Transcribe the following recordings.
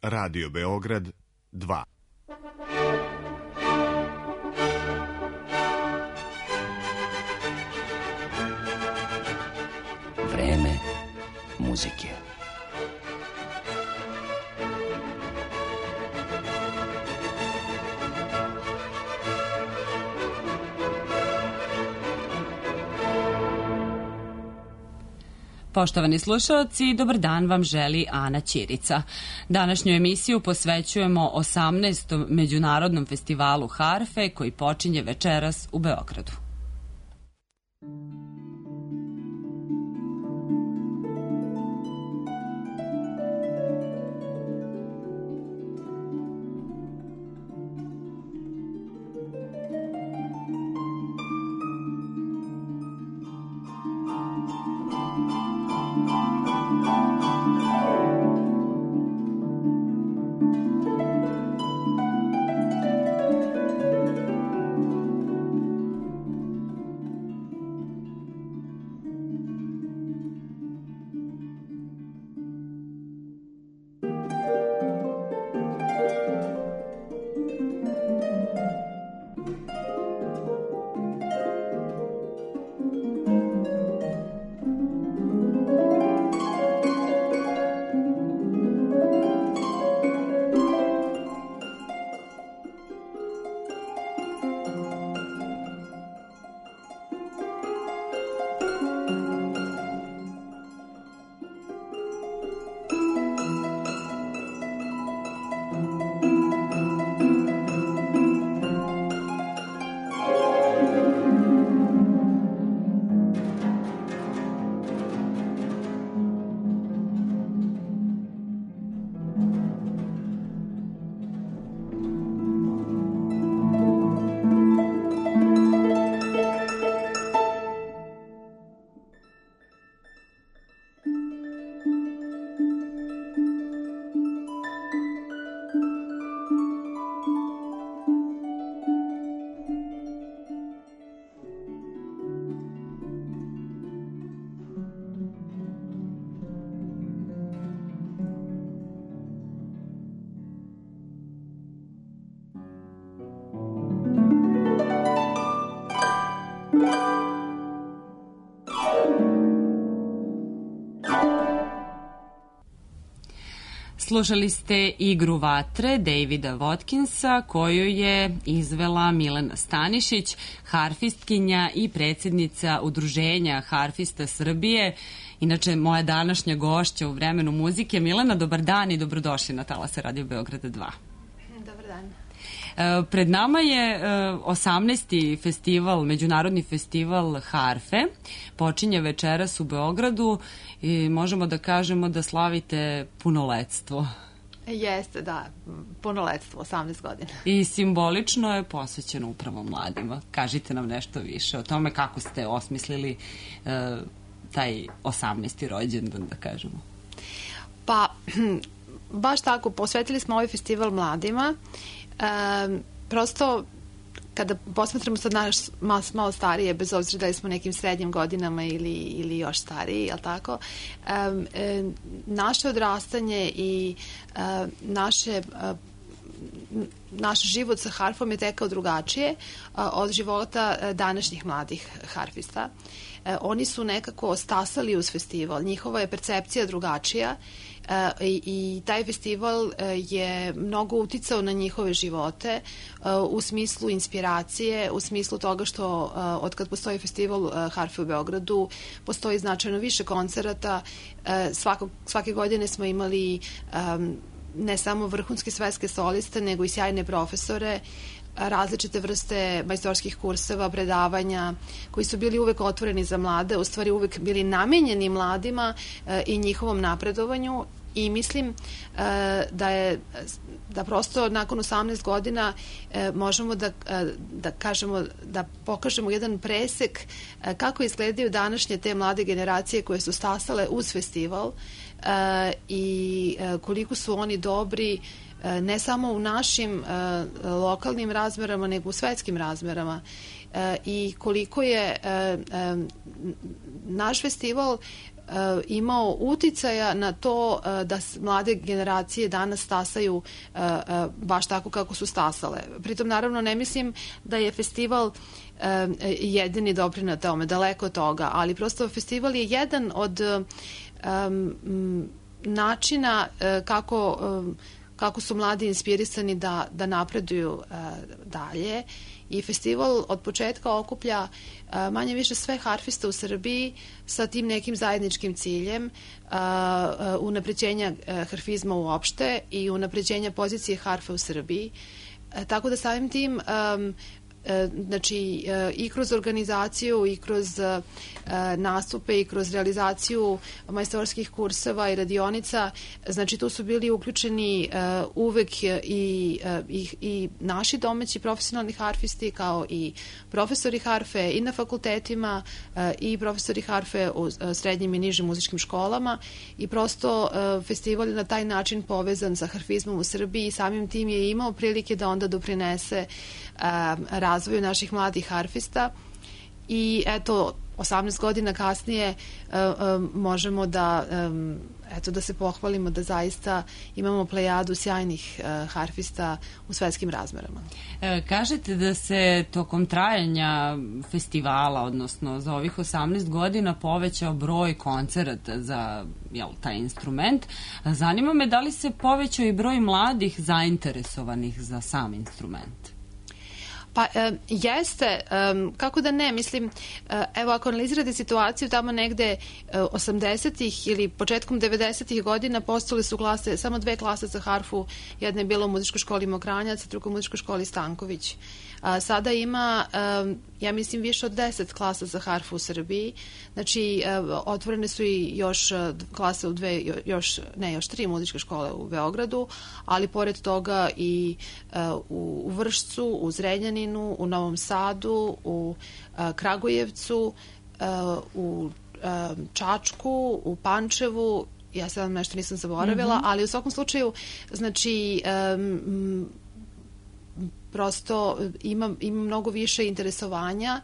Radio Beograd 2. Vreme muzike. Poštovani slušalci, dobar dan vam želi Ana Ćirica. Današnju emisiju posvećujemo 18. Međunarodnom festivalu harfe koji počinje večeras u Beogradu. Slušali ste igru Vatre Davida Watkinsa koju je izvela Milena Stanišić, harfistkinja i predsjednica Udruženja harfista Srbije. Inače, moja današnja gošća u vremenu muzike. Milena, dobar dan i dobrodošli na talase Radio Beograda 2. Dobar dan. Pred nama je 18. festival, Međunarodni festival harfe. Počinje večeras u Beogradu i možemo da kažemo da slavite punoletstvo. Jeste, da, punoletstvo, 18 godina. I simbolično je posvećeno upravo mladima. Kažite nam nešto više o tome kako ste osmislili taj 18. rođendan, da kažemo. Pa, baš tako, posvetili smo ovaj festival mladima. Prosto, kada posmatramo sad nas malo starije, bez obzira da li smo nekim srednjim godinama ili još stariji, jel tako, naše odrastanje i naš život sa harfom je tekao drugačije od života današnjih mladih harfista. Oni su nekako stasali uz festival, njihova je percepcija drugačija i taj festival je mnogo uticao na njihove živote u smislu inspiracije, u smislu toga što od kad postoji festival harfe u Beogradu postoji značajno više koncerata. Svake godine smo imali ne samo vrhunske svetske soliste, nego i sjajne profesore, različite vrste majstorskih kurseva, predavanja koji su bili uvek otvoreni za mlade, u stvari uvek bili namenjeni mladima i njihovom napredovanju. I mislim da prosto nakon 18 godina možemo da kažemo, da pokažemo jedan presek kako izgledaju današnje te mlade generacije koje su stasale uz festival i koliko su oni dobri ne samo u našim lokalnim razmerama, nego u svetskim razmerama. I koliko je naš festival imao uticaja na to da mlade generacije danas stasaju baš tako kako su stasale. Pritom, naravno, ne mislim da je festival jedini doprineo tome, daleko od toga, ali prosto festival je jedan od načina kako su mladi inspirisani da napreduju dalje. I festival od početka okuplja manje više sve harfiste u Srbiji sa tim nekim zajedničkim ciljem unapređenja harfizma uopšte i unapređenja pozicije harfe u Srbiji. Tako da samim tim znači i kroz organizaciju i kroz nastupe i kroz realizaciju majstorskih kurseva i radionica, znači tu su bili uključeni uvek i naši domaći profesionalni harfisti kao i profesori harfe i na fakultetima i profesori harfe u srednjim i nižim muzičkim školama i prosto festival je na taj način povezan sa harfizmom u Srbiji i samim tim je imao prilike da onda doprinese razvoju naših mladih harfista i eto 18 godina kasnije možemo da se pohvalimo da zaista imamo plejadu sjajnih harfista u svetskim razmerama. Kažete da se tokom trajanja festivala, odnosno za ovih 18 godina povećao broj koncerata za taj instrument. Zanima me da li se povećao i broj mladih zainteresovanih za sam instrument? Pa jeste, kako da ne, mislim, evo ako analizirate situaciju tamo negde 80-ih ili početkom 90-ih godina postale su klase, samo 2 klase za harfu, jedna je bila u muzičkoj školi Mokranjac, druga u muzičkoj školi Stanković. Sada ima, ja mislim, više od 10 klasa za harfu u Srbiji, znači otvorene su i još klase u još 3 muzičke škole u Beogradu, ali pored toga i u Vršcu, u Zrenjaninu, u Novom Sadu, u Kragujevcu, u Čačku, u Pančevu, ja sad nešto nisam zaboravila, ali u svakom slučaju, znači, prosto ima mnogo više interesovanja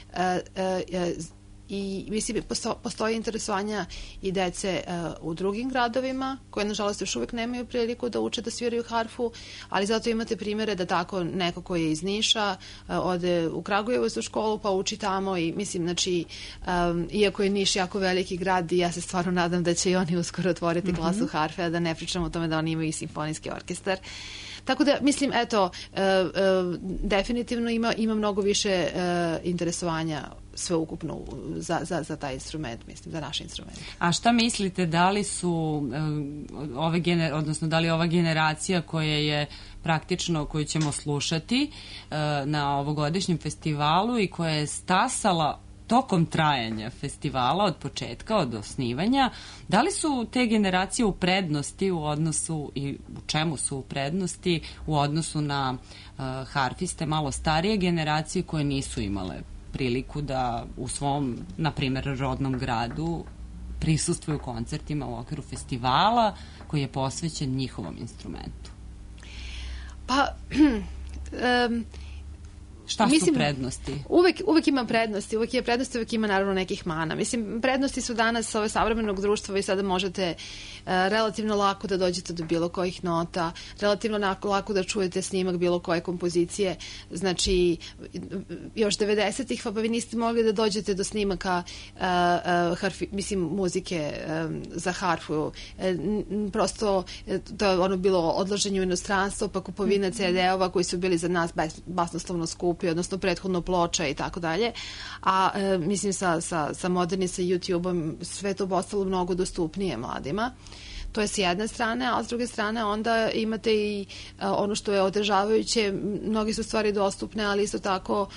i mislim postoji interesovanja i dece u drugim gradovima koje nažalost još uvek nemaju priliku da uče da sviraju harfu, ali zato imate primere da tako neko ko je iz Niša ode u Kragujevac u školu pa uči tamo i mislim, znači, iako je Niš jako veliki grad i ja se stvarno nadam da će i oni uskoro otvoriti klasu harfe, a da ne pričamo o tome da oni imaju i simfonijski orkestar. Tako da, mislim, eto, definitivno ima mnogo više interesovanja sveukupno za taj instrument, mislim, za naš instrument. A šta mislite, da li su da li ova generacija koja je praktično, koju ćemo slušati na ovogodišnjem festivalu i koja je stasala tokom trajanja festivala, od početka, od osnivanja, da li su te generacije u prednosti u odnosu i u čemu su u prednosti u odnosu na harfiste malo starije generacije koje nisu imale priliku da u svom, na primjer, rodnom gradu prisustvuju koncertima u okviru festivala koji je posvećen njihovom instrumentu? Pa, šta su prednosti? Uvek ima prednosti, uvek ima naravno nekih mana. Mislim, prednosti su danas ove savremenog društva i sada možete relativno lako da dođete do bilo kojih nota, relativno lako da čujete snimak bilo koje kompozicije. Znači, još 90-ih pa vi niste mogli da dođete do snimaka muzike za harfu. Prosto to je ono bilo odlaženje u inostranstvo, pa kupovina CD-ova koji su bili za nas basnoslovno skupi, odnosno prethodno ploča i tako dalje. A mislim sa modernim, sa YouTube-om sve to postalo mnogo dostupnije mladima. To je s jedne strane, a s druge strane onda imate i ono što je otežavajuće, mnogi su stvari dostupne, ali isto tako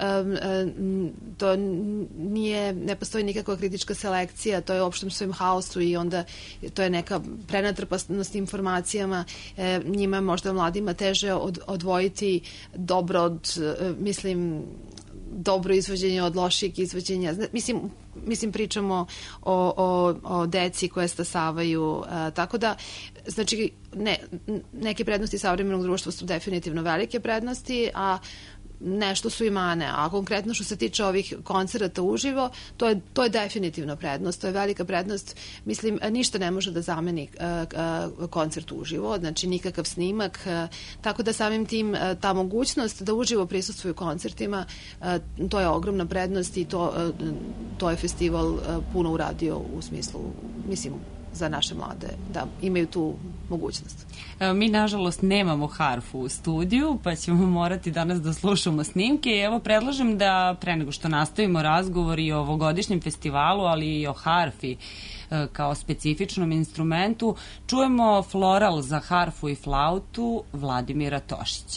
to ne postoji nikakva kritička selekcija, to je u opštem svojim haosu i onda to je neka prenatrpanost informacijama, njima možda mladima teže odvojiti dobro od, mislim, dobro izvođenje od lošijeg izvođenja. Mislim pričamo o deci koje stasavaju, tako da, znači, neke prednosti savremenog društva su definitivno velike prednosti, a nešto su i mane, a konkretno što se tiče ovih koncerata uživo, to je definitivno prednost, to je velika prednost. Mislim, ništa ne može da zameni koncert uživo, znači nikakav snimak, tako da samim tim ta mogućnost da uživo prisustvuju koncertima, to je ogromna prednost i to je festival puno uradio u smislu, mislim, za naše mlade, da imaju tu mogućnost. Mi, nažalost, nemamo harfu u studiju, pa ćemo morati danas da slušamo snimke. I evo, predlažem da, pre nego što nastavimo razgovor i o ovogodišnjem festivalu, ali i o harfi kao specifičnom instrumentu, čujemo floral za harfu i flautu Vladimira Tošića.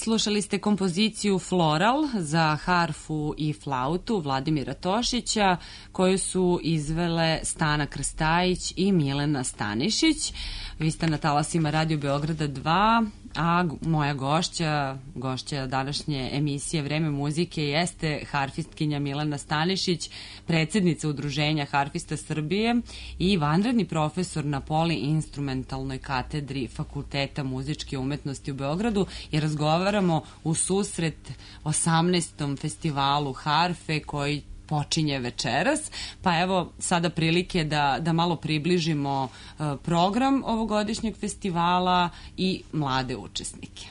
Slušali ste kompoziciju Floral za harfu i flautu Vladimira Tošića, koju su izvele Stana Krstajić i Milena Stanišić. Vi ste na talasima Radio Beograda 2, a moja gošća današnje emisije Vreme muzike jeste harfistkinja Milena Stanišić, predsjednica Udruženja harfista Srbije i vanredni profesor na poliinstrumentalnoj katedri Fakulteta muzičke umetnosti u Beogradu, i razgovaramo u susret 18. festivalu harfe koji počinje večeras. Pa evo sada prilike da malo približimo program ovogodišnjeg festivala i mlade učesnike.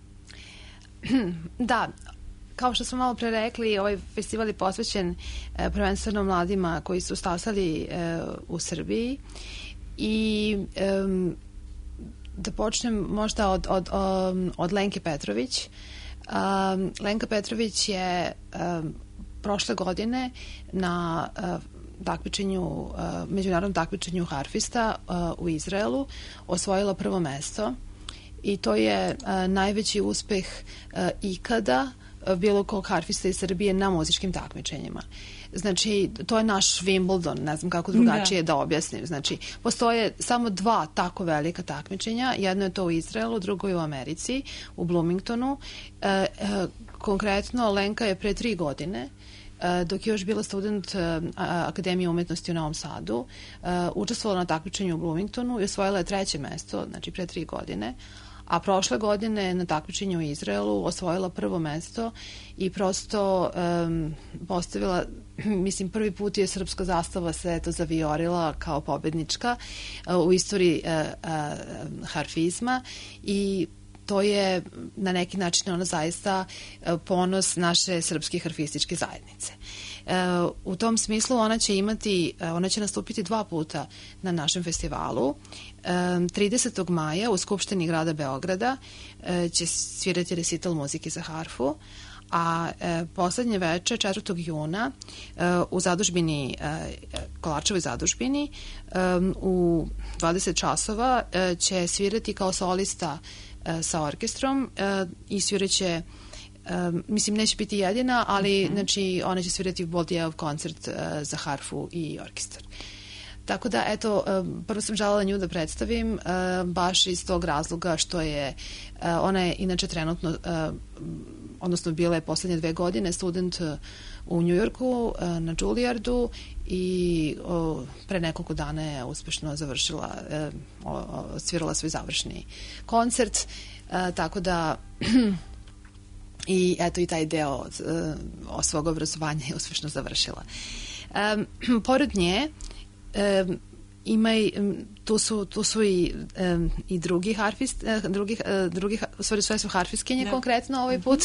Da, kao što smo malo pre rekli, ovaj festival je posvećen prvenstveno mladima koji su stasali u Srbiji i da počnem možda od Lenke Petrović. Lenka Petrović je prošle godine na međunarodnom takmičenju harfista u Izraelu osvojila prvo mesto i to je najveći uspeh ikada bilo kog harfista iz Srbije na muzičkim takmičenjima. Znači, to je naš Wimbledon, ne znam kako drugačije da objasnim. Znači, postoje samo 2 tako velika takmičenja, jedno je to u Izraelu, drugo je u Americi, u Bloomingtonu. Konkretno, Lenka je pre 3 godine, dok je još bila student Akademije umetnosti u Novom Sadu, učestvovala na takmičenju u Bloomingtonu i osvojila je 3. mesto, znači pre 3 godine, a prošle godine na takmičenju u Izraelu osvojila prvo mesto i prosto postavila, mislim, prvi put je srpska zastava se to zavijorila kao pobednička u istoriji harfizma i to je na neki način ona zaista ponos naše srpske harfističke zajednice. U tom smislu ona će nastupiti 2 puta na našem festivalu. 30. maja u Skupštini grada Beograda će svirati recital muzike za harfu, a poslednje veče 4. juna u zadužbini, Kolarčevoj zadužbini, u 20 časova će svirati kao solista sa orkestrom i sviraće, mislim, neće biti jedina, ali znači, ona će svirati Boldijev koncert za harfu i orkestar. Tako da, eto, prvo sam želela nju da predstavim, baš iz tog razloga što je, ona je inače trenutno, odnosno bila je poslednje 2 godine student u Njujorku na Juilliardu i pre nekoliko dana je uspešno završila, svirala svoj završni koncert, tako da i eto i taj deo svog obrazovanja je uspešno završila. Pored nje tu su i drugi harfist, u stvari sve su harfistkinje konkretno ovaj put.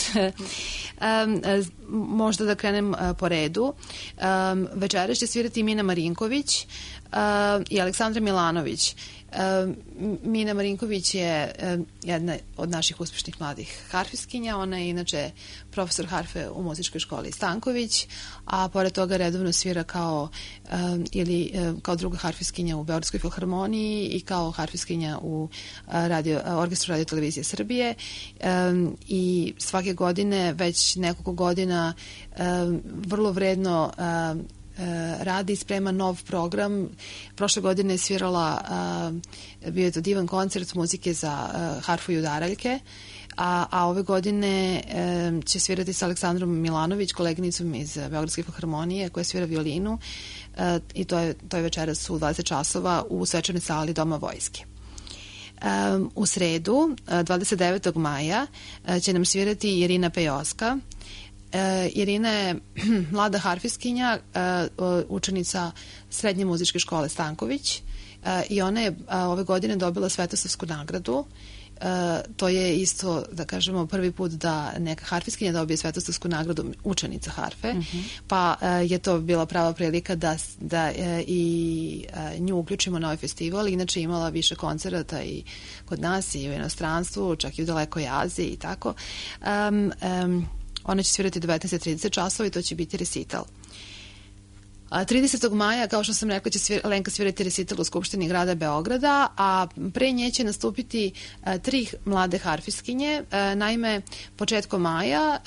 Možda da krenem po redu. Večeras će svirati Mina Marinković i Aleksandra Milanović. Mina Marinković je jedna od naših uspešnih mladih harfistkinja. Ona je inače profesor harfe u muzičkoj školi Stanković, a pored toga redovno svira kao druga harfistkinja u Beogradskoj filharmoniji i kao harfistkinja u orkestru Radio televizije Srbije i svake godine, već nekoliko godina, vrlo vredno radi i sprema nov program. Prošle godine je svirala, bio je to divan koncert muzike za harfu i udaraljke, a ove godine će svirati sa Aleksandrom Milanović, koleginicom iz Beogradske filharmonije, koja svira violinu, i to je večeras u 20 časova u svečanoj sali Doma vojske. U sredu, 29. maja, će nam svirati Irina Pejoska. Irina je mlada harfistkinja, učenica Srednje muzičke škole Stanković, i ona je ove godine dobila Svetosavsku nagradu. To je isto, da kažemo, prvi put da neka harfistkinja dobije Svetosavsku nagradu, učenica harfe, pa je to bila prava prilika da i nju uključimo na ovaj festival. Inače imala više koncerata i kod nas i u inostranstvu, čak i u dalekoj Aziji i tako. Ona će svirati 19:30 časova i to će biti recital. 30. maja, kao što sam rekla, će Lenka svirati recital u Skupštini grada Beograda, a pre nje će nastupiti 3 mlade harfistkinje. Naime, početkom maja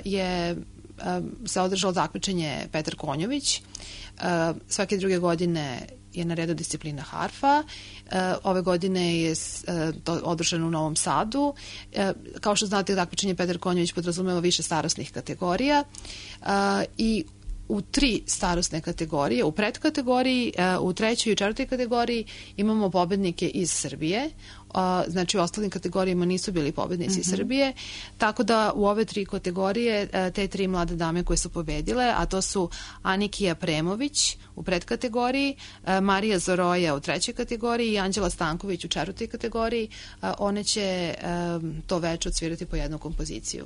se održalo takmičenje Petar Konjović. Svake druge godine je na redu disciplina harfa. Ove godine je to održano u Novom Sadu. Kao što znate, takmičenje Petar Konjović podrazumeva više starosnih kategorija i u 3 starosne kategorije, u predkategoriji, u 3. i 4. kategoriji imamo pobednike iz Srbije, znači u ostalim kategorijama nisu bili pobednici iz Srbije, tako da u ove 3 kategorije te 3 mlade dame koje su pobedile, a to su Anikija Premović u predkategoriji, Marija Zoroja u 3. kategoriji i Anđela Stanković u 4. kategoriji, one će to veče odsvirati po jednu kompoziciju.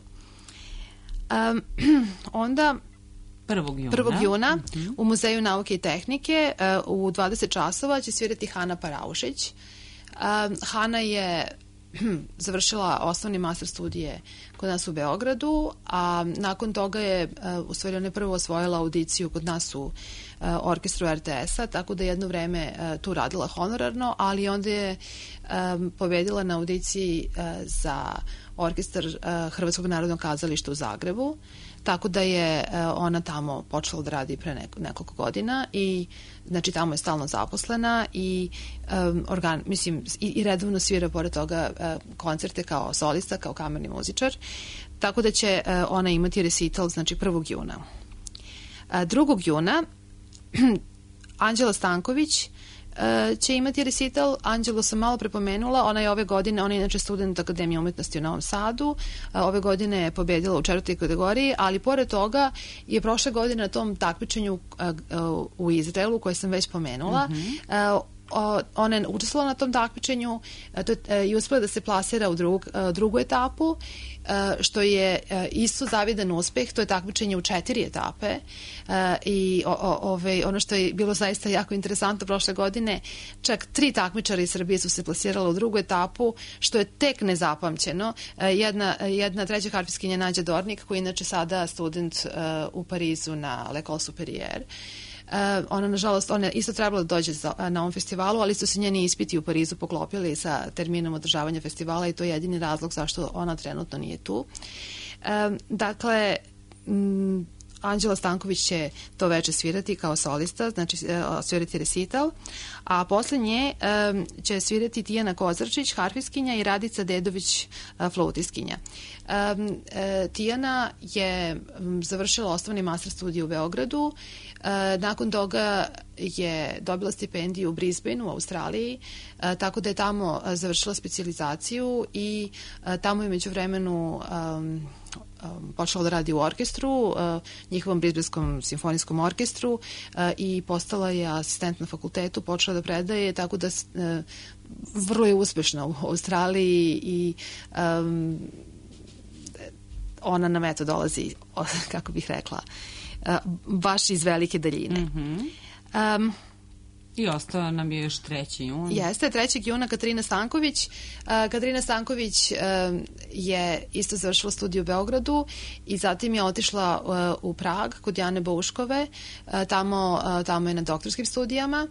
Onda 1. juna u Muzeju nauke i tehnike u 20 časova će svirati Hana Paraušić. Hana je završila osnovni master studije kod nas u Beogradu, a nakon toga je ona prvo osvojila audiciju kod nas u orkestru RTS-a, tako da jedno vreme tu radila honorarno, ali onda je pobedila na audiciji za orkestar Hrvatskog narodnog kazališta u Zagrebu, tako da je ona tamo počela da radi pre nekoliko godina i znači tamo je stalno zaposlena i i redovno svira pored toga koncerte kao solista, kao kamerni muzičar, tako da će ona imati recital znači 1. juna. 2. juna Anđela Stanković će imati recital. Anđelu sam malo prepomenula, ona je ove godine, ona je inače student Akademije umetnosti u Novom Sadu, ove godine je pobedila u 4. kategoriji, ali pored toga je prošle godine na tom takmičenju u Izraelu, koje sam već pomenula, ona je učestvovala na tom takmičenju i uspela da se plasira u drugu etapu, što je isto zavidan uspeh. To je takmičenje u 4 etape i ono što je bilo zaista jako interesantno prošle godine, čak 3 takmičara iz Srbije su se plasirala u drugu etapu, što je tek nezapamćeno. Jedna treća harfistkinja Nađa Dornik, koja je inače sada student u Parizu na L'École Supérieure. Ona, nažalost, ona je isto trebala da dođe na ovom festivalu, ali su se njeni ispiti u Parizu poklopili sa terminom održavanja festivala i to je jedini razlog zašto ona trenutno nije tu. Dakle, Anđela Stanković će to veče svirati kao solista, znači svirati recital, a posle nje će svirati Tijana Kozarčić, harfistkinja, i Radica Dedović, flautistkinja. Tijana je završila osnovni master studij u Beogradu, nakon toga je dobila stipendiju u Brisbaneu u Australiji, tako da je tamo završila specijalizaciju i tamo je među vremenu počela da radi u orkestru, njihovom Brisbanskom simfonijskom orkestru, i postala je asistent na fakultetu, počela da predaje, tako da vrlo je uspešna u Australiji i ona nam eto dolazi, kako bih rekla, baš iz velike daljine. I ostao nam je još 3. jun. Jeste, 3. juna Katarina Stanković. Katarina Stanković je isto završila studiju u Beogradu i zatim je otišla u Prag kod Jane Bouškove. Tamo je na doktorskim studijama.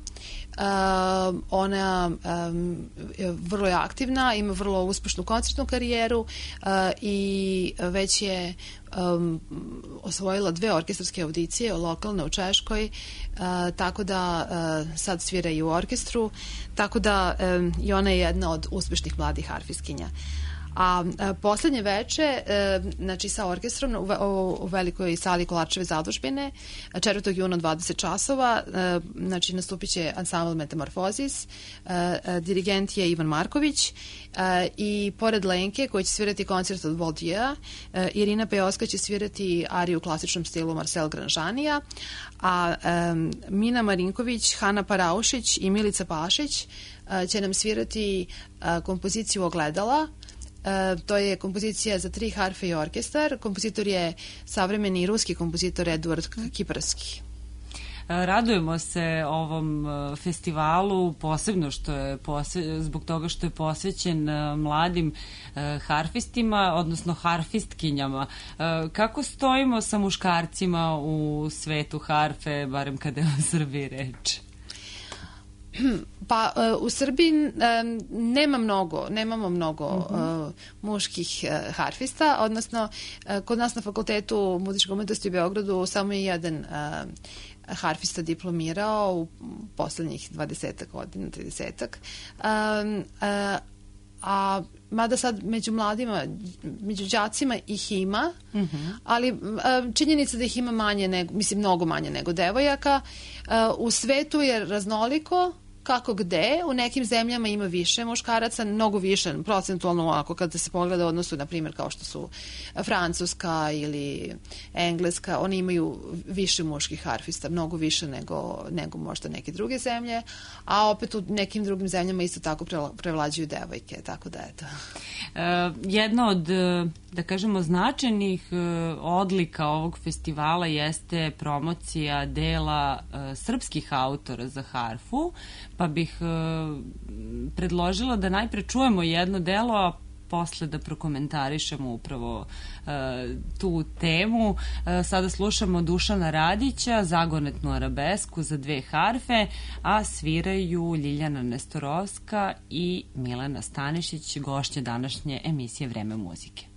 Ona vrlo je aktivna, ima vrlo uspešnu koncertnu karijeru i već je osvojila 2 orkestarske audicije, lokalne u Češkoj, tako da sad svira i u orkestru, tako da i ona je jedna od uspešnih mladih harfistkinja. A poslednje veče, znači sa orkestrom u velikoj sali Kolarčeve zadužbine, 4. juna 20 časova, znači nastupit će ansambl Metamorfozis, dirigent je Ivan Marković, i pored Lenke, koji će svirati koncert od Boldiea, Irina Pejoska će svirati ariju u klasičnom stilu Marcel Granžanija, a Mina Marinković, Hana Paraušić i Milica Pašić će nam svirati kompoziciju Ogledala. To je kompozicija za 3 harfe i orkestar. Kompozitor je savremeni ruski kompozitor Eduard Kiparski. Radujemo se ovom festivalu, posebno zbog toga što je posvećen mladim harfistima, odnosno harfistkinjama. Kako stojimo sa muškarcima u svetu harfe, barem kada je o Srbiji reč? Pa u Srbiji nemamo mnogo muških harfista, odnosno kod nas na Fakultetu muzičke umetnosti u Beogradu samo je jedan harfista diplomirao u poslednjih 20 godina, 30-ak. A mada sad među mladima, među đacima ih ima, ali činjenica da ih ima manje nego, mislim mnogo manje nego devojaka. U svetu je raznoliko, kako gde, u nekim zemljama ima više muškaraca, mnogo više, procentualno ako kada se pogleda u odnosu, na primjer, kao što su Francuska ili Engleska, oni imaju više muških harfista, mnogo više nego možda neke druge zemlje, a opet u nekim drugim zemljama isto tako prevlađuju devojke, tako da eto. Jedna od, da kažemo, značajnih odlika ovog festivala jeste promocija dela srpskih autora za harfu, pa bih predložila da najpre čujemo jedno delo, a posle da prokomentarišemo upravo tu temu. Sada slušamo Dušana Radića, zagonetnu arabesku za 2 harfe, a sviraju Ljiljana Nestorovska i Milena Stanišić, gošće današnje emisije Vreme muzike.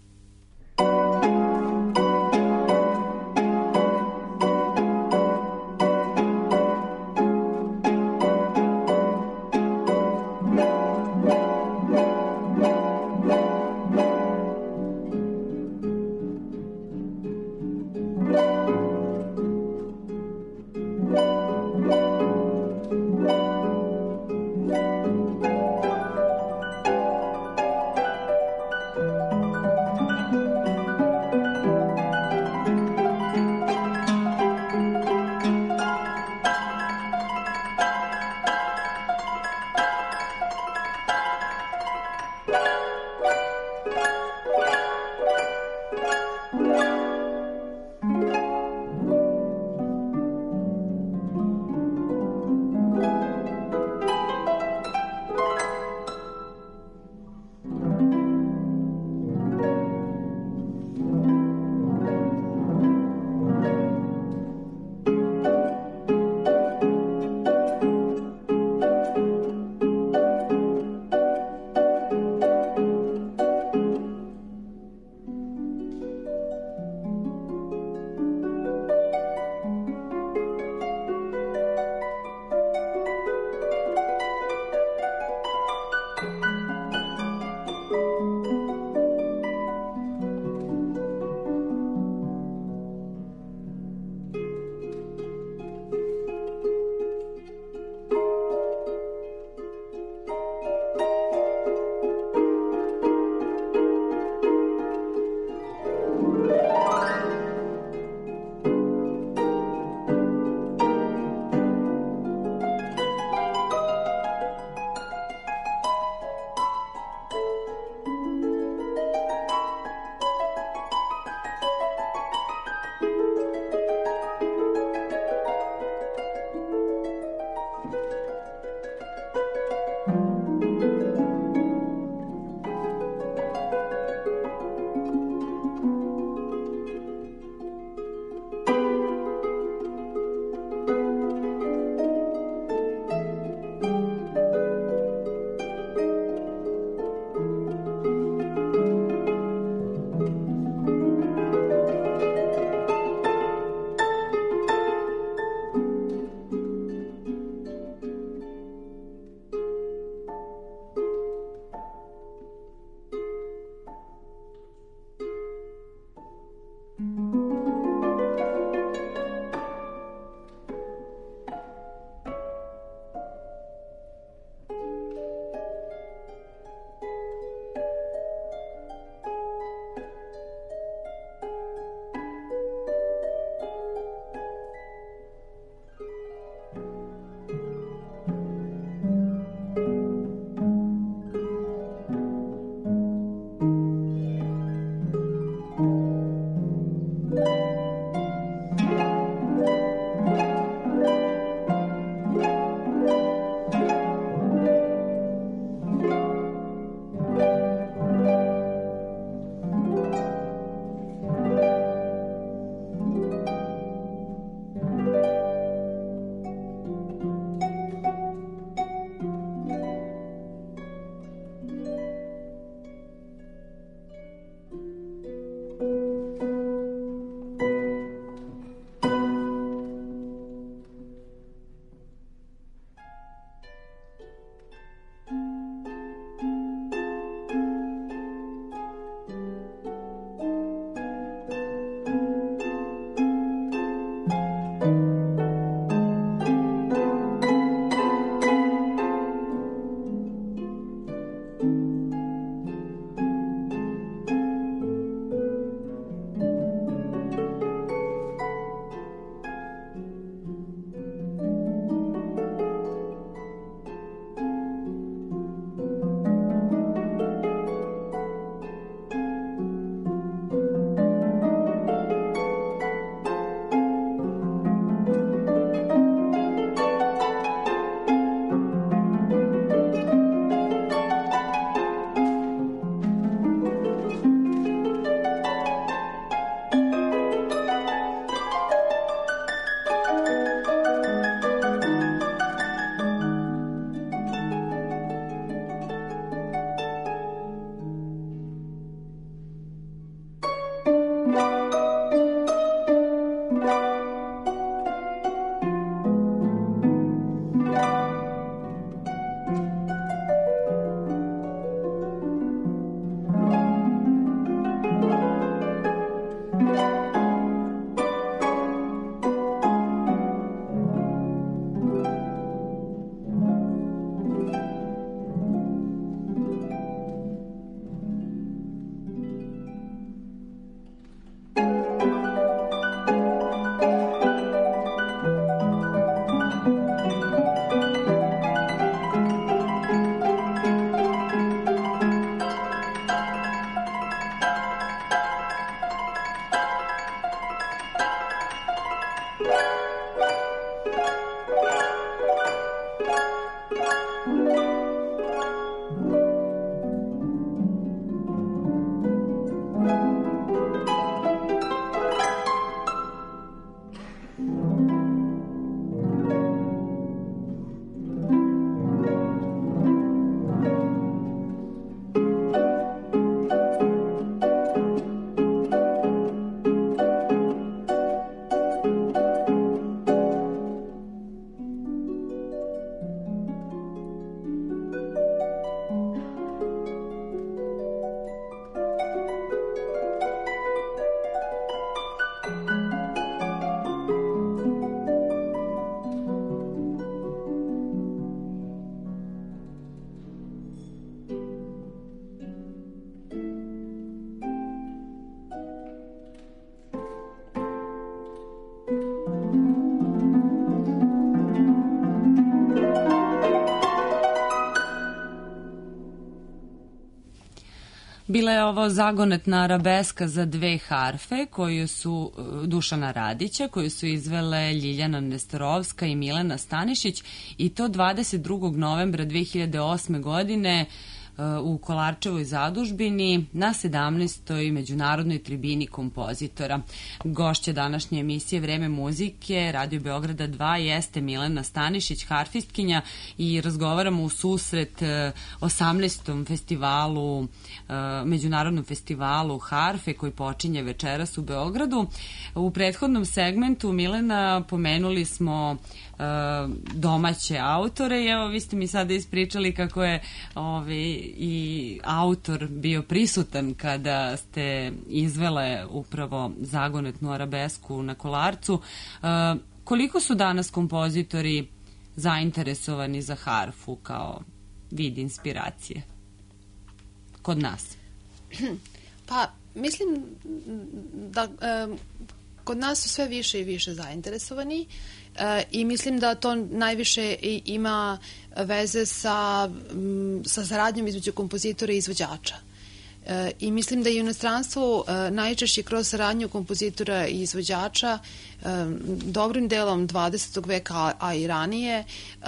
Bila je ovo zagonetna arabeska za dve harfe koju su Dušana Radića, koju su izvele Ljiljana Nesterovska i Milena Stanišić, i to 22. novembra 2008. godine u Kolarčevoj zadužbini na 17. međunarodnoj tribini kompozitora. Gošća današnje emisije Vreme muzike Radio Beograda 2 jeste Milena Stanišić, harfistkinja, i razgovaramo u susret 18. festivalu, međunarodnom festivalu harfe koji počinje večeras u Beogradu. U prethodnom segmentu, Milena, pomenuli smo domaće autore i evo vi ste mi sada ispričali kako je i autor bio prisutan kada ste izvele upravo zagonetnu arabesku na Kolarcu. Koliko su danas kompozitori zainteresovani za harfu kao vid inspiracije kod nas? Pa, mislim da kod nas su sve više i više zainteresovani i mislim da to najviše ima veze sa saradnjom između kompozitora i izvođača. I mislim da i u inostranstvu najčešće kroz saradnju kompozitora i izvođača dobrim delom 20. veka, a i ranije,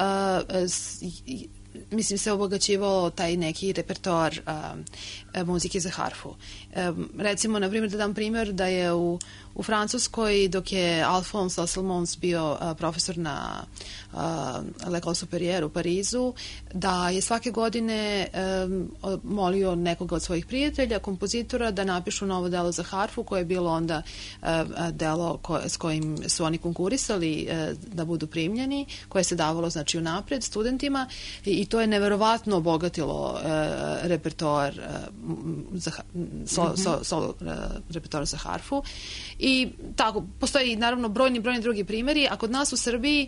mislim se obogaćivao taj neki repertoar muzike za harfu. Recimo, na primjer, da dam primjer da je u Francuskoj, dok je Alphonse Asselmons bio profesor na L'École Supérieure u Parizu, da je svake godine molio nekoga od svojih prijatelja, kompozitora, da napišu novo delo za harfu, koje je bilo onda delo s kojim su oni konkurisali da budu primljeni, koje se davalo, znači, unapred studentima, i to je neverovatno obogatilo repertoar solo repertoar za harfu. I tako, postoji naravno brojni drugi primjeri, a kod nas u Srbiji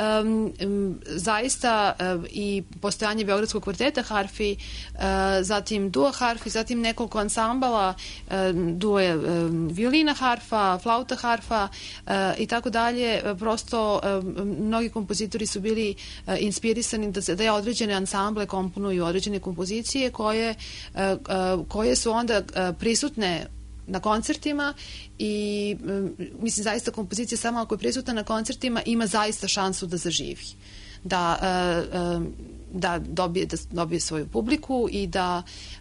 zaista i postojanje Beogradskog kvarteta harfi, zatim duo harfi, zatim nekoliko ansambala, duo je violina harfa, flauta harfa i tako dalje. Prosto mnogi kompozitori su bili inspirisani da određene ansamble komponuju određene kompozicije koje su onda prisutne na koncertima i mislim zaista kompozicija sama ako je prisutna na koncertima ima zaista šansu da zaživi, da dobije svoju publiku i da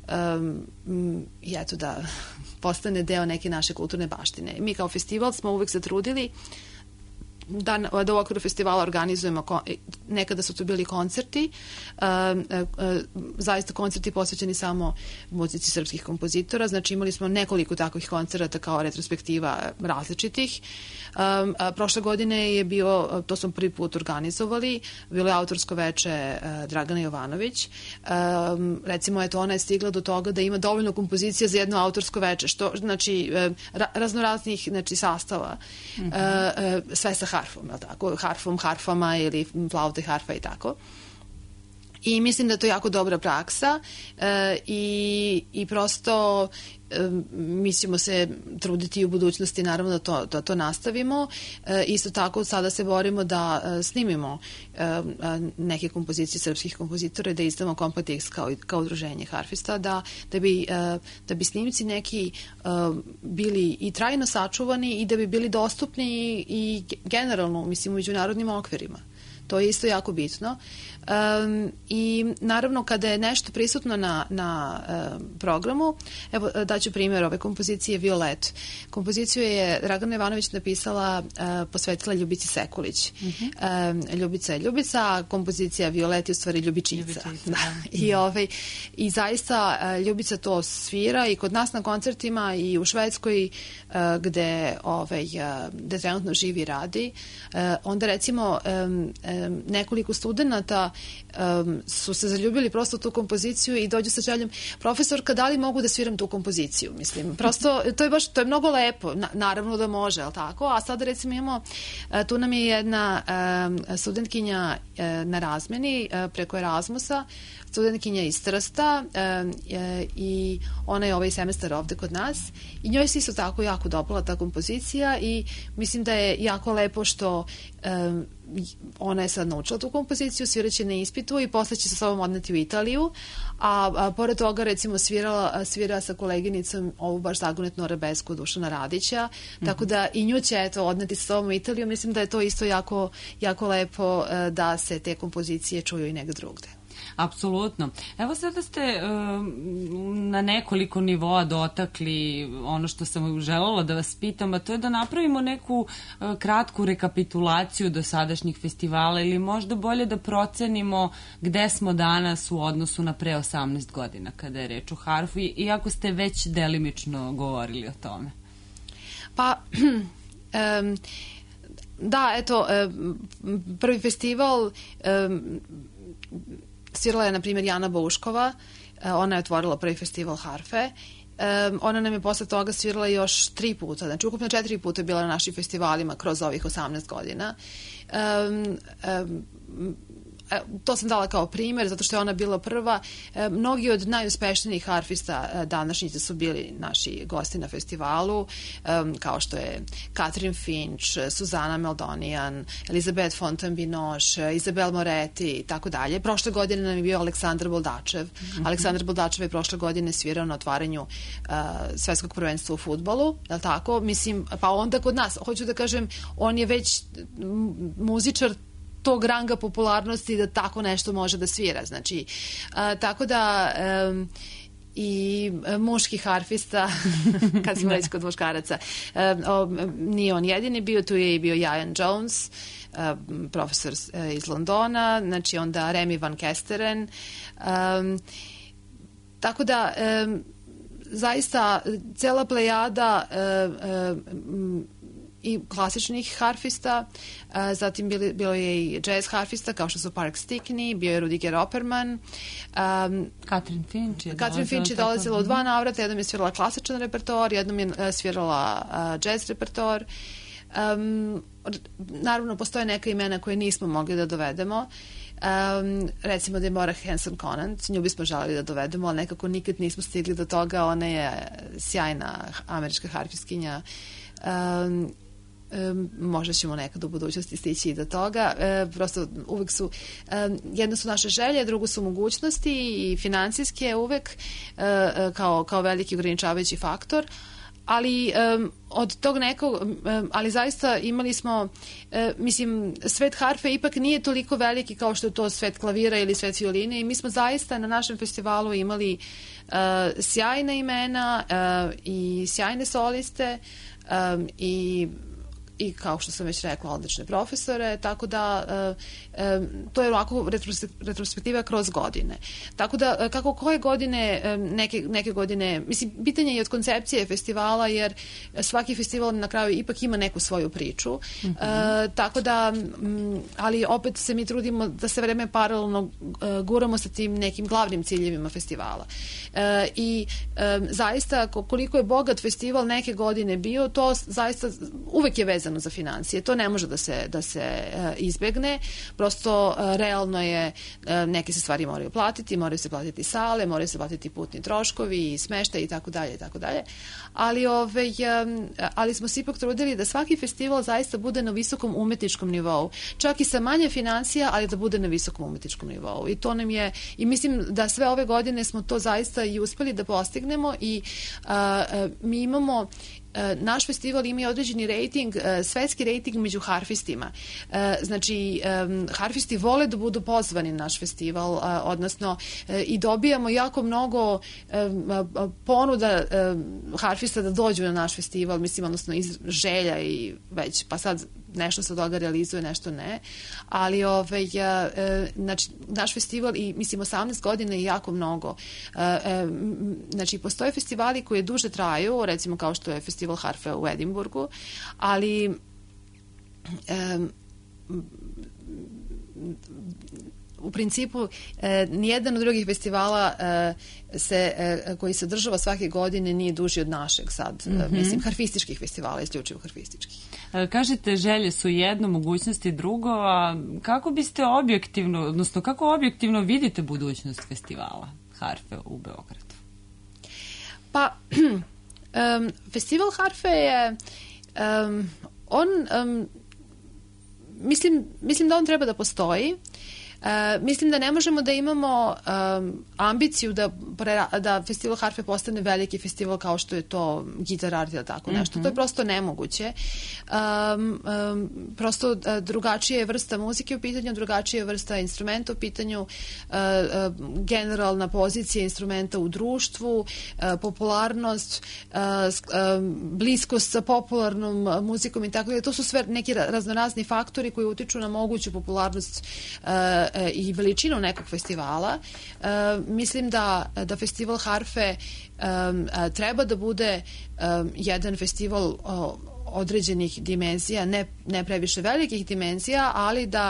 postane deo neke naše kulturne baštine. Mi kao festival smo uvek se trudili da u okviru festivala organizujemo, nekada su to bili koncerti, zaista koncerti posvećeni samo muzici srpskih kompozitora, znači imali smo nekoliko takvih koncerata kao retrospektiva različitih. Prošle godine je bio, to smo prvi put organizovali, bilo je autorsko veče Dragana Jovanović. Recimo, eto, ona je stigla do toga da ima dovoljno kompozicija za jedno autorsko veče, što znači raznoraznih sastava, sve sa harfom, tako, harfama ili flaute harfa i tako. I mislim da je to jako dobra praksa i prosto mi ćemo se truditi u budućnosti naravno da to nastavimo. Isto tako sada se borimo da snimimo neke kompozicije srpskih kompozitora i da izdamo kompakt X kao udruženje harfista, da bi snimci neki bili i trajno sačuvani i da bi bili dostupni i generalno, mislim, u međunarodnim okvirima. To je isto jako bitno. I naravno kada je nešto prisutno na programu, evo daću primjer ove kompozicije Violet. Kompoziciju je Dragana Jovanović napisala, posvetila Ljubici Sekulić. Ljubica je Ljubica, a kompozicija Violet je u stvari Ljubičica. I zaista Ljubica to svira i kod nas na koncertima i u Švedskoj gde trenutno živi i radi. Onda recimo nekoliko studenata su se zaljubili prosto u tu kompoziciju i dođu sa željom, profesorka, da li mogu da sviram tu kompoziciju? Mislim, prosto, to je mnogo lepo, naravno da može, ali tako? A sada recimo imamo, tu nam je jedna studentkinja na razmeni preko Erasmusa, studentkinja iz Trsta i ona je ovaj semestar ovde kod nas i njoj se isto tako jako dopala ta kompozicija i mislim da je jako lepo što ona je sad naučila tu kompoziciju, sviraće na ispitu i posle će sa sobom odneti u Italiju, a pored toga recimo svira sa koleginicom ovu baš zagonetnu arabesku Dušana Radića, tako da i nju će odneti sa sobom u Italiju. Mislim da je to isto jako, jako lepo da se te kompozicije čuju i negde drugde. Apsolutno. Evo sada ste na nekoliko nivoa dotakli ono što sam želela da vas pitam, a to je da napravimo neku kratku rekapitulaciju dosadašnjih festivala ili možda bolje da procenimo gde smo danas u odnosu na pre 18 godina kada je reč o harfu, iako ste već delimično govorili o tome. Pa, da, eto, prvi festival svirala je, na primjer, Jana Bauškova, ona je otvorila prvi festival harfe. Ona nam je posle toga svirala još 3 puta, znači ukupno 4 puta je bila na našim festivalima kroz ovih 18 godina. To sam dala kao primer, zato što je ona bila prva. Mnogi od najuspešnijih harfista današnjice su bili naši gosti na festivalu, kao što je Katrin Finch, Suzana Meldonian, Elizabeth Fontaine-Binoche, Isabel Moretti i tako dalje. Prošle godine nam je bio Aleksandar Boldačev. Aleksandar Boldačev je prošle godine svirao na otvaranju svetskog prvenstva u fudbalu, je li tako? Mislim, pa onda kod nas, hoću da kažem, on je već muzičar tog ranga popularnosti da tako nešto može da svira. Znači, tako da i muški harfista, kad smo već kod muškaraca, nije on jedini bio, tu je i bio Ian Jones, profesor iz Londona, znači onda Remy Van Kesteren. Tako da, zaista, cela plejada i klasičnih harfista, zatim bilo je i jazz harfista kao što su Park Stickney, bio je Rudiger Opperman. Katrin Finch je dolazila u 2 navrata, jednom je svirala klasičan repertoar, jednom je svirala jazz repertoar. Naravno, postoje neka imena koje nismo mogli da dovedemo. Recimo Deborah Henson-Conant, nju bismo želeli da dovedemo, ali nekako nikad nismo stigli do toga. Ona je sjajna američka harfistkinja. Možda ćemo nekad u budućnosti stići i do toga. Prosto uvek su, jedno su naše želje, drugo su mogućnosti i financijske uvek kao veliki ograničavajući faktor, ali od tog nekog, ali zaista imali smo, mislim, svet harfe ipak nije toliko veliki kao što je to svet klavira ili svet violine i mi smo zaista na našem festivalu imali sjajna imena i sjajne soliste i kao što sam već rekla, odlične profesore, tako da to je ovako retrospektiva kroz godine. Tako da, kako koje godine, neke godine, mislim, pitanje je od koncepcije festivala, jer svaki festival na kraju ipak ima neku svoju priču, tako da, ali opet se mi trudimo da se vreme paralelno guramo sa tim nekim glavnim ciljevima festivala. I zaista, koliko je bogat festival neke godine bio, to zaista uvek je vezano za financije. To ne može da se izbegne. Prosto realno je, neke se stvari moraju platiti, moraju se platiti sale, moraju se platiti putni troškovi, smeštaj i tako dalje i tako dalje. Ali smo se ipak trudili da svaki festival zaista bude na visokom umetničkom nivou. Čak i sa manje financija, ali da bude na visokom umetničkom nivou. I to nam je, i mislim da sve ove godine smo to zaista i uspeli da postignemo i mi imamo, naš festival ima određeni rating, svetski rating među harfistima. Znači, harfisti vole da budu pozvani na naš festival, odnosno i dobijamo jako mnogo ponuda harfista da dođu na naš festival, mislim, odnosno iz želja i već, pa sad nešto se od toga realizuje, nešto ne, ali znači, naš festival i mislim 18 godina je jako mnogo. Znači, postoje festivali koji duže traju, recimo kao što je festival harfe u Edimburgu, ali u principu nijedan od drugih festivala koji se održava svake godine nije duži od našeg sad, mislim, harfističkih festivala, isključivo harfističkih. Kažete, želje su jedno, mogućnosti drugo, a kako biste objektivno, odnosno kako objektivno vidite budućnost festivala harfe u Beogradu? Pa, festival harfe je, on mislim da on treba da postoji. Mislim da ne možemo da imamo ambiciju da festival harfe postane veliki festival kao što je to Gitar Art ili tako nešto. To je prosto nemoguće. Prosto drugačija je vrsta muzike u pitanju, drugačija je vrsta instrumenta u pitanju, generalna pozicija instrumenta u društvu, popularnost, bliskost sa popularnom muzikom i tako da. To su sve neki raznorazni faktori koji utiču na moguću popularnost i veličinu nekog festivala. Mislim da festival harfe treba da bude jedan festival određenih dimenzija, ne previše velikih dimenzija, ali da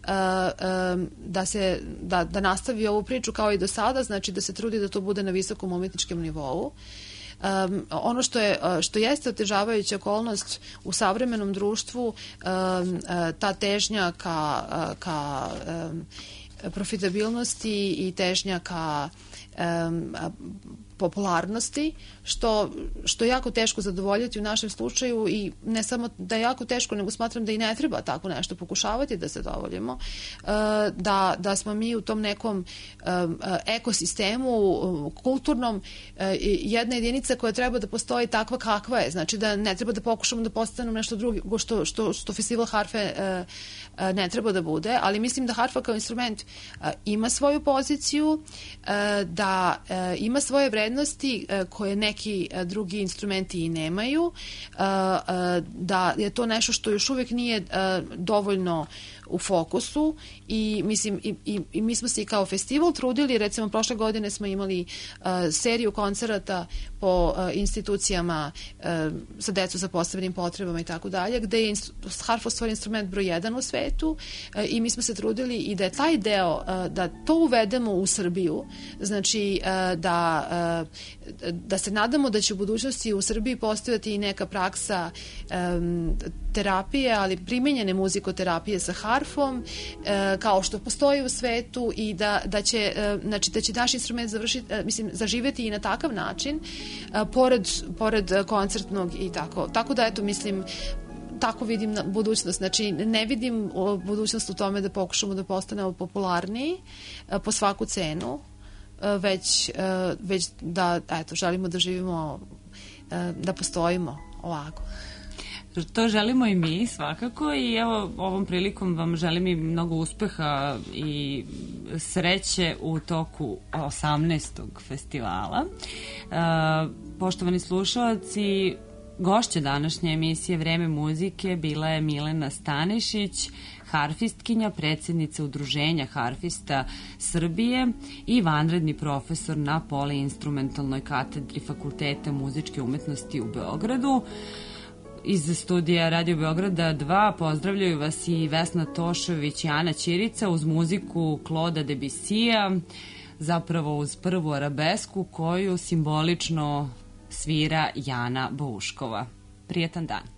nastavi ovu priču kao i do sada, znači da se trudi da to bude na visokom umetničkom nivou. Ono što jeste otežavajuća okolnost u savremenom društvu, ta težnja ka profitabilnosti i težnja ka popularnosti, što je jako teško zadovoljiti u našem slučaju i ne samo da je jako teško, nego smatram da i ne treba tako nešto pokušavati da zadovoljimo, da smo mi u tom nekom ekosistemu kulturnom jedna jedinica koja treba da postoji takva kakva je, znači da ne treba da pokušamo da postanemo nešto drugo što festival harfe ne treba da bude, ali mislim da harfa kao instrument ima svoju poziciju, da ima svoje vrednosti koje neki drugi instrumenti i nemaju, da je to nešto što još uvijek nije dovoljno u fokusu i mislim i mi smo se i kao festival trudili, recimo prošle godine smo imali seriju koncerata po institucijama za decu sa posebnim potrebama i tako dalje, gde je harfa stvari instrument broj 1 u svetu i mi smo se trudili i da je taj deo, da to uvedemo u Srbiju, znači da se nadamo da će u budućnosti u Srbiji postojati i neka praksa terapije, ali primenjene muzikoterapije sa harfom, kao što postoji u svetu i da će naš instrument zaživeti i na takav način, pored koncertnog i tako. Tako da, eto, mislim, tako vidim budućnost. Znači, ne vidim budućnost u tome da pokušamo da postanemo popularniji po svaku cenu, već da, eto, želimo da živimo, da postojimo ovako. To želimo i mi svakako i evo ovom prilikom vam želim i mnogo uspeha i sreće u toku 18. festivala. Poštovani slušalci, gošća današnje emisije Vreme muzike bila je Milena Stanišić, harfistkinja, predsjednica Udruženja harfista Srbije i vanredni profesor na poliinstrumentalnoj katedri Fakulteta muzičke umetnosti u Beogradu. Iz studija Radio Beograda 2 pozdravljaju vas i Vesna Tošović i Ana Ćirica uz muziku Claude'a Debussija, zapravo uz prvu arabesku koju simbolično svira Jana Bouškova. Prijetan dan.